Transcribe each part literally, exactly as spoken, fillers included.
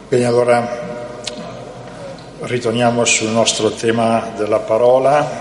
Bene, allora ritorniamo sul nostro tema della parola.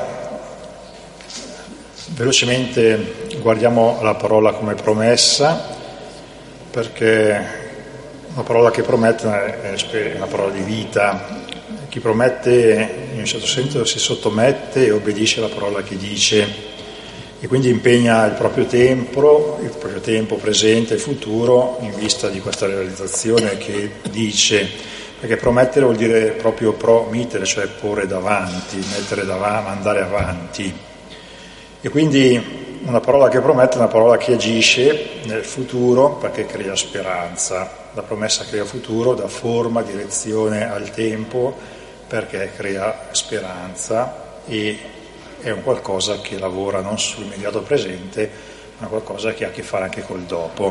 Velocemente guardiamo la parola come promessa, perché una parola che promette è una parola di vita. Chi promette in un certo senso si sottomette e obbedisce alla parola che dice, e quindi impegna il proprio tempo, il proprio tempo presente e futuro in vista di questa realizzazione che dice, perché promettere vuol dire proprio promittere, cioè porre davanti, mettere davanti, mandare avanti. E quindi una parola che promette è una parola che agisce nel futuro perché crea speranza. La promessa crea futuro, dà forma, direzione al tempo perché crea speranza e è un qualcosa che lavora non sull'immediato presente, ma qualcosa che ha a che fare anche col dopo.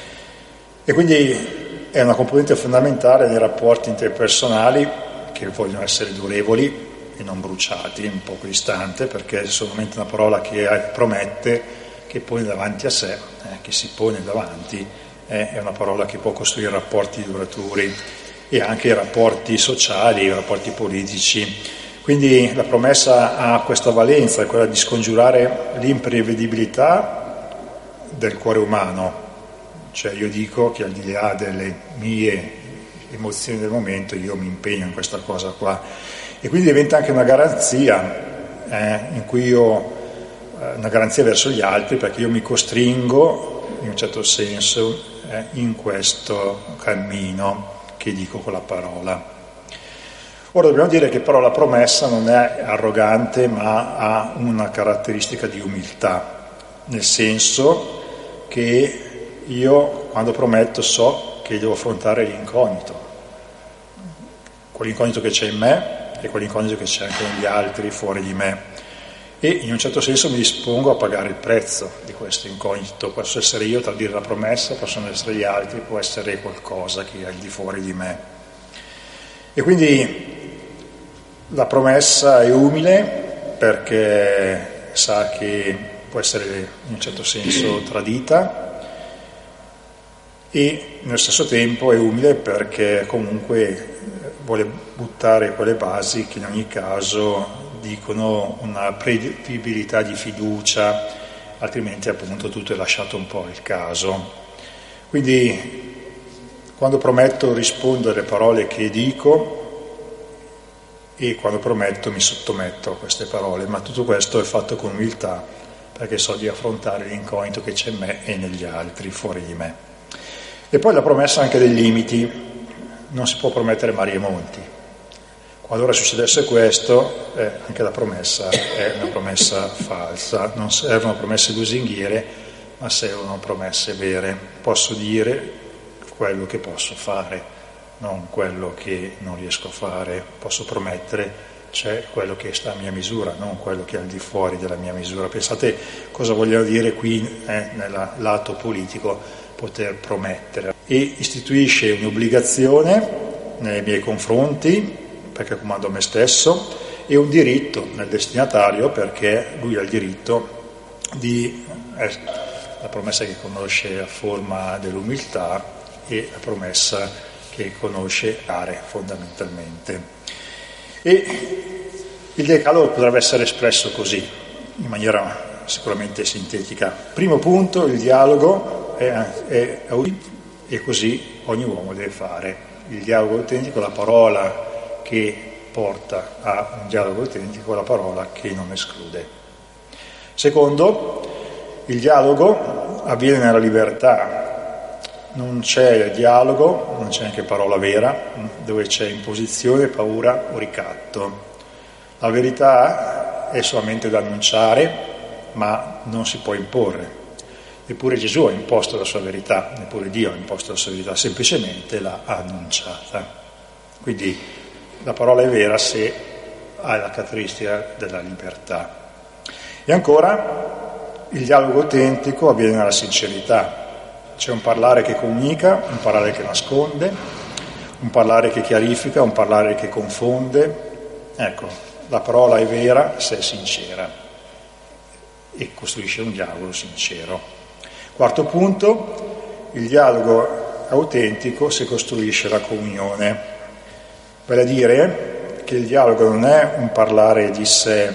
E quindi è una componente fondamentale nei rapporti interpersonali che vogliono essere durevoli e non bruciati in poco istante, perché è solamente una parola che promette, che pone davanti a sé, eh, che si pone davanti, eh, è una parola che può costruire rapporti duraturi e anche rapporti sociali, rapporti politici. Quindi la promessa ha questa valenza, è quella di scongiurare l'imprevedibilità del cuore umano, cioè io dico che al di là delle mie emozioni del momento io mi impegno in questa cosa qua, e quindi diventa anche una garanzia eh, in cui io, eh, una garanzia verso gli altri, perché io mi costringo in un certo senso eh, in questo cammino che dico con la parola. Ora dobbiamo dire che però la promessa non è arrogante, ma ha una caratteristica di umiltà, nel senso che io quando prometto so che devo affrontare l'incognito, quell'incognito che c'è in me e quell'incognito che c'è anche negli altri fuori di me, e in un certo senso mi dispongo a pagare il prezzo di questo incognito. Posso essere io, tradire la promessa, possono essere gli altri, può essere qualcosa che è al di fuori di me. E quindi la promessa è umile perché sa che può essere in un certo senso tradita, e nello stesso tempo è umile perché comunque vuole buttare quelle basi che in ogni caso dicono una prevedibilità di fiducia, altrimenti appunto tutto è lasciato un po' al caso. Quindi quando prometto rispondo alle parole che dico, e quando prometto mi sottometto a queste parole, ma tutto questo è fatto con umiltà, perché so di affrontare l'incognito che c'è in me e negli altri fuori di me. E poi la promessa ha anche dei limiti, non si può promettere mari e monti. Qualora succedesse questo, eh, anche la promessa è una promessa falsa, non servono promesse lusinghiere, ma servono promesse vere. Posso dire quello che posso fare, non quello che non riesco a fare. Posso promettere, c'è quello che sta a mia misura, non quello che è al di fuori della mia misura. Pensate cosa voglio dire qui eh, nel lato politico, poter promettere. E istituisce un'obbligazione nei miei confronti, perché comando a me stesso, e un diritto nel destinatario, perché lui ha il diritto di eh, la promessa che conosce la forma dell'umiltà e la promessa che conosce dare fondamentalmente. E il decalogo potrebbe essere espresso così, in maniera sicuramente sintetica. Primo punto, il dialogo è, è, è e così ogni uomo deve fare. Il dialogo autentico, la parola che porta a un dialogo autentico, la parola che non esclude. Secondo, il dialogo avviene nella libertà. Non c'è dialogo, non c'è neanche parola vera, dove c'è imposizione, paura o ricatto. La verità è solamente da annunciare, ma non si può imporre. Neppure Gesù ha imposto la sua verità, neppure Dio ha imposto la sua verità, semplicemente l'ha annunciata. Quindi la parola è vera se ha la caratteristica della libertà. E ancora, il dialogo autentico avviene nella sincerità. C'è un parlare che comunica, un parlare che nasconde, un parlare che chiarifica, un parlare che confonde. Ecco, la parola è vera se è sincera e costruisce un dialogo sincero. Quarto punto, il dialogo autentico se costruisce la comunione. Vale a dire che il dialogo non è un parlare di sé,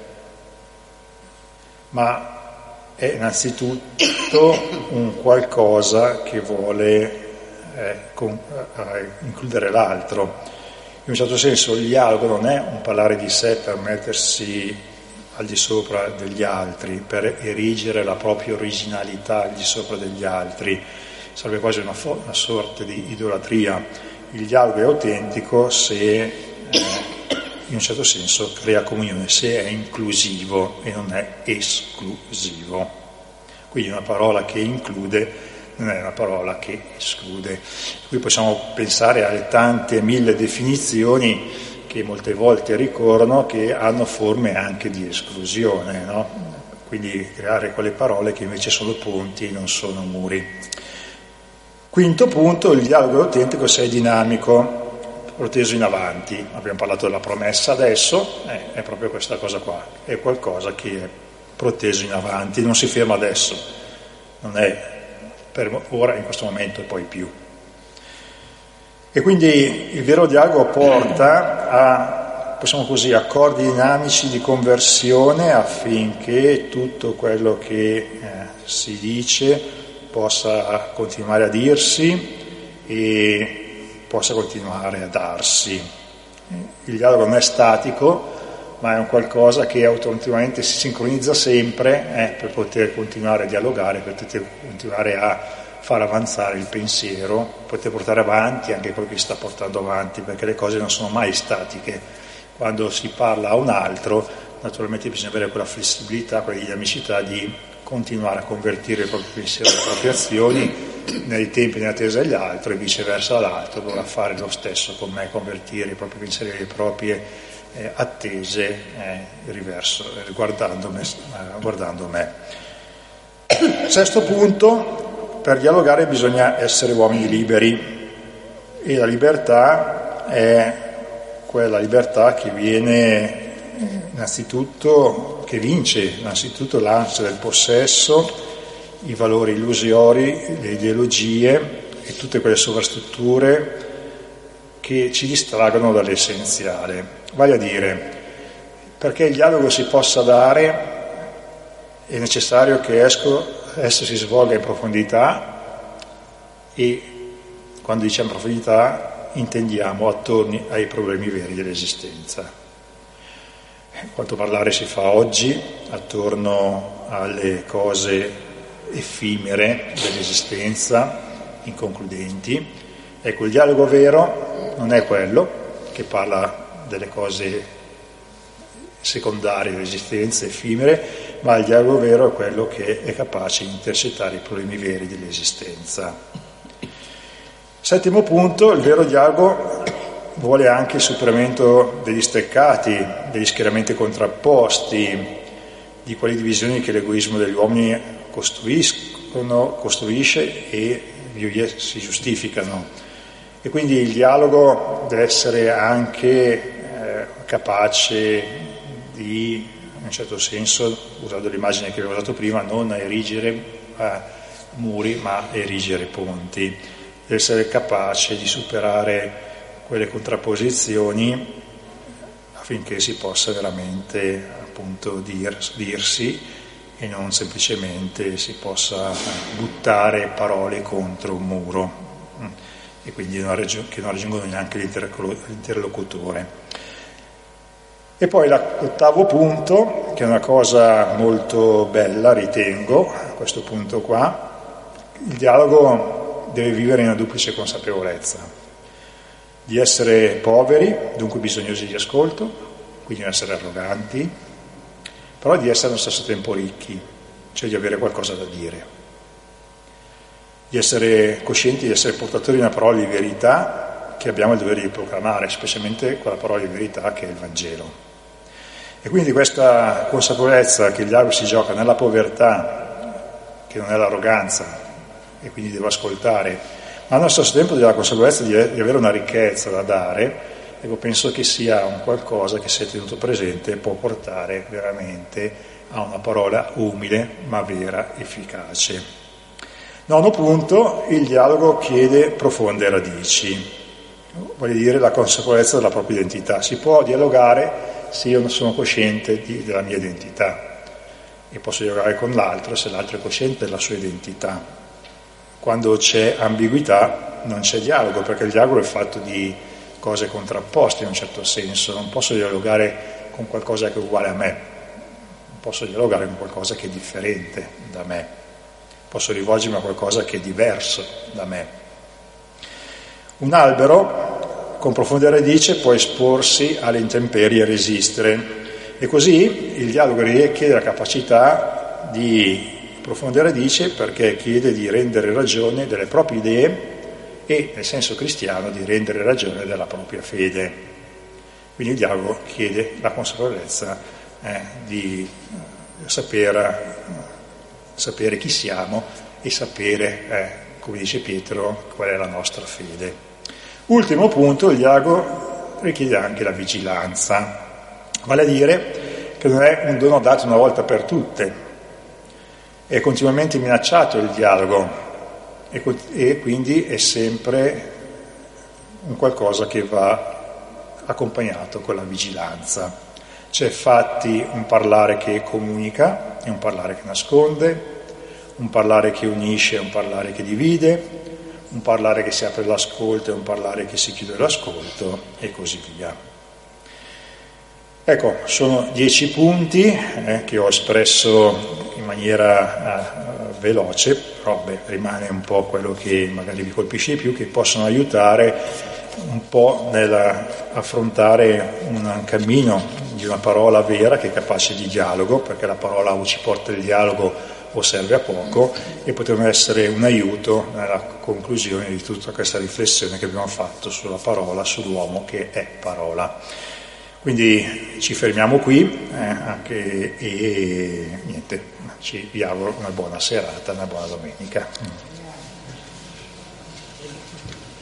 ma è innanzitutto un qualcosa che vuole eh, con, eh, includere l'altro. In un certo senso il dialogo non è un parlare di sé per mettersi al di sopra degli altri, per erigere la propria originalità al di sopra degli altri, sarebbe quasi una, fo- una sorta di idolatria. Il dialogo è autentico se eh, in un certo senso crea comunione, se è inclusivo e non è esclusivo. Quindi una parola che include non è una parola che esclude. Qui possiamo pensare alle tante mille definizioni che molte volte ricorrono, che hanno forme anche di esclusione, no? Quindi creare quelle parole che invece sono ponti e non sono muri. Quinto punto, il dialogo autentico se è dinamico, proteso in avanti. Abbiamo parlato della promessa adesso, eh, è proprio questa cosa qua, è qualcosa che è proteso in avanti, non si ferma adesso, non è per ora, in questo momento e poi più. E quindi il vero dialogo porta a, possiamo così, accordi dinamici di conversione affinché tutto quello che eh, si dice possa continuare a dirsi e possa continuare a darsi. Il dialogo non è statico, ma è un qualcosa che automaticamente si sincronizza sempre eh, per poter continuare a dialogare, per poter continuare a far avanzare il pensiero, poter portare avanti anche quello che si sta portando avanti, perché le cose non sono mai statiche. Quando si parla a un altro, naturalmente bisogna avere quella flessibilità, quella dinamicità di continuare a convertire il proprio pensiero, le proprie azioni nei tempi e nell'attesa degli altri, e viceversa l'altro dovrà fare lo stesso con me, convertire i propri pensieri e le proprie eh, attese eh, riverso, eh, guardando me, eh, guardando me. Sesto punto. Per dialogare bisogna essere uomini liberi, e la libertà è quella libertà che viene innanzitutto, che vince innanzitutto l'ansia del possesso, i valori illusori, le ideologie e tutte quelle sovrastrutture che ci distraggono dall'essenziale. Vale a dire, perché il dialogo si possa dare è necessario che esco esso si svolga in profondità, e quando diciamo profondità intendiamo attorno ai problemi veri dell'esistenza. Quanto parlare si fa oggi attorno alle cose effimere dell'esistenza, inconcludenti. Ecco, il dialogo vero non è quello che parla delle cose secondarie dell'esistenza, effimere, ma il dialogo vero è quello che è capace di intercettare i problemi veri dell'esistenza. Settimo punto, il vero dialogo vuole anche il superamento degli steccati, degli schieramenti contrapposti, di quelle divisioni che l'egoismo degli uomini costruiscono, costruisce e si giustificano. E quindi il dialogo deve essere anche eh, capace di, in un certo senso, usando l'immagine che avevo usato prima, non erigere eh, muri ma erigere ponti. Deve essere capace di superare quelle contrapposizioni affinché si possa veramente appunto dir, dirsi e non semplicemente si possa buttare parole contro un muro e quindi non raggiung- che non raggiungono neanche l'interlocutore. E poi l'ottavo punto, che è una cosa molto bella, ritengo, a questo punto qua, il dialogo deve vivere in una duplice consapevolezza, di essere poveri, dunque bisognosi di ascolto, quindi non essere arroganti, però di essere allo stesso tempo ricchi, cioè di avere qualcosa da dire, di essere coscienti di essere portatori di una parola di verità che abbiamo il dovere di proclamare, specialmente quella parola di verità che è il Vangelo. E quindi questa consapevolezza che il dialogo si gioca nella povertà, che non è l'arroganza, e quindi devo ascoltare, ma allo stesso tempo della consapevolezza di, di avere una ricchezza da dare, ecco, penso che sia un qualcosa che, se tenuto presente, può portare veramente a una parola umile ma vera, efficace. Nono punto, il dialogo chiede profonde radici, voglio dire la consapevolezza della propria identità. Si può dialogare se io non sono cosciente di, della mia identità, e posso dialogare con l'altro se l'altro è cosciente della sua identità. Quando c'è ambiguità non c'è dialogo, perché il dialogo è fatto di cose contrapposte in un certo senso. Non posso dialogare con qualcosa che è uguale a me, non posso dialogare con qualcosa che è differente da me, posso rivolgermi a qualcosa che è diverso da me. Un albero con profonde radici può esporsi alle intemperie e resistere, e così il dialogo richiede la capacità di profonde radici, perché chiede di rendere ragione delle proprie idee e, nel senso cristiano, di rendere ragione della propria fede. Quindi il dialogo chiede la consapevolezza eh, di saper, sapere chi siamo e sapere, eh, come dice Pietro, qual è la nostra fede. Ultimo punto, il dialogo richiede anche la vigilanza, vale a dire che non è un dono dato una volta per tutte, è continuamente minacciato il dialogo e, e quindi è sempre un qualcosa che va accompagnato con la vigilanza. C'è infatti un parlare che comunica e un parlare che nasconde, un parlare che unisce e un parlare che divide, un parlare che si apre all'ascolto e un parlare che si chiude all'ascolto, e così via. Ecco, sono dieci punti eh, che ho espresso in maniera eh, veloce, però beh, rimane un po' quello che magari vi colpisce di più, che possono aiutare un po' nell'affrontare un cammino di una parola vera che è capace di dialogo, perché la parola o ci porta il dialogo o serve a poco, e potrebbe essere un aiuto nella conclusione di tutta questa riflessione che abbiamo fatto sulla parola, sull'uomo che è parola. Quindi ci fermiamo qui eh, anche, e niente, ci vi auguro una buona serata, una buona domenica.